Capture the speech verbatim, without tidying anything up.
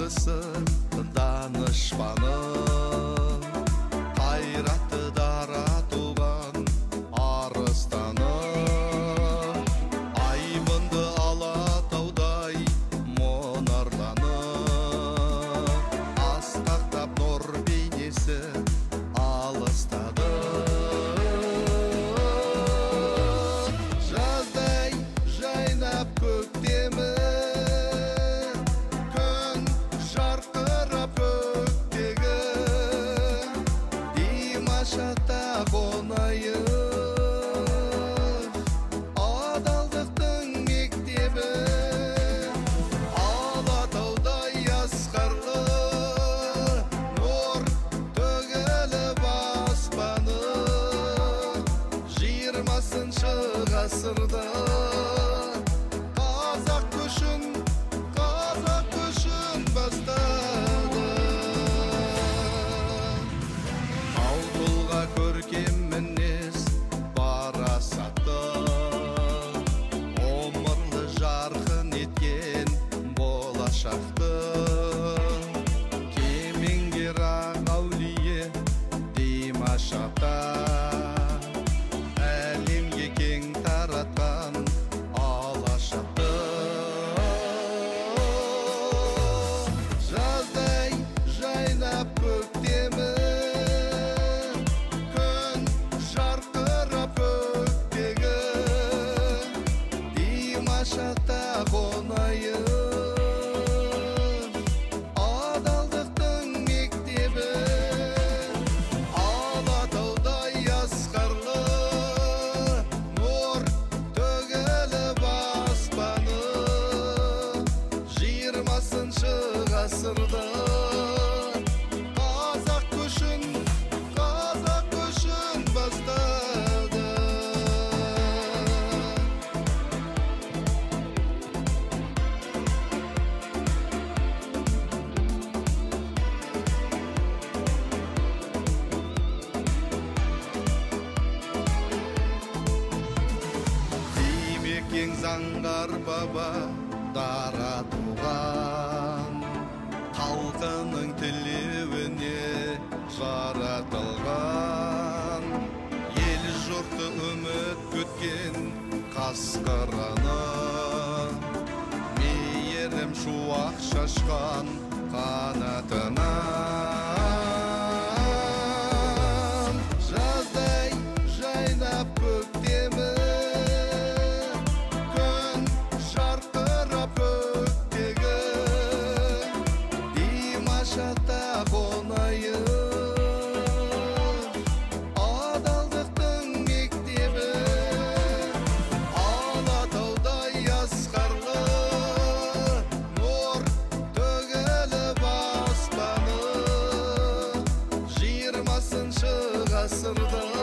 бақысы данышпаны, қайратты дара туған арыстаны, айбынды Алатаудай мұнарланы, асқақтап нұр бейнесі алыстады. Жаздай жайнап көктемі, күн жарқырап көктегі, Димаш ата қонайық, адалдықтың мектебі, Алатаудай асқарлы, нұр төгіліп аспаны, жиырмасыншы ғасырда қазақ көшін, қазақ көшін бастады. Алтылға көркем мінез парасатты, ғұмырлы жарқын еткен болашақты, кемеңгер ақ әулие Димаш ата, әлемге кең таратқан алашаты. Жаздай жайнап көктемі, күн жарқырап көктегі, Димаш ата қонайық, адалдықтың мектебі, Алатаудай асқарлы, нұр төгіліп аспаны, жиырмасыншы ғасырда қазақ көшін, қазақ көшін бастады. Димекең заңғар баба дара туған, халқының тілеуіне жаратылған, ел жұрты үміт күткен қасқараны, мейірім шуақ шашқан қанатынан. Жаздай жайнап көктемі, күн жарқырап көктегі, Димаш ата қонайық, адалдықтың мектебі, Алатаудай асқарлы, нұр төгіліп аспаны, жиырмасыншы ғасырда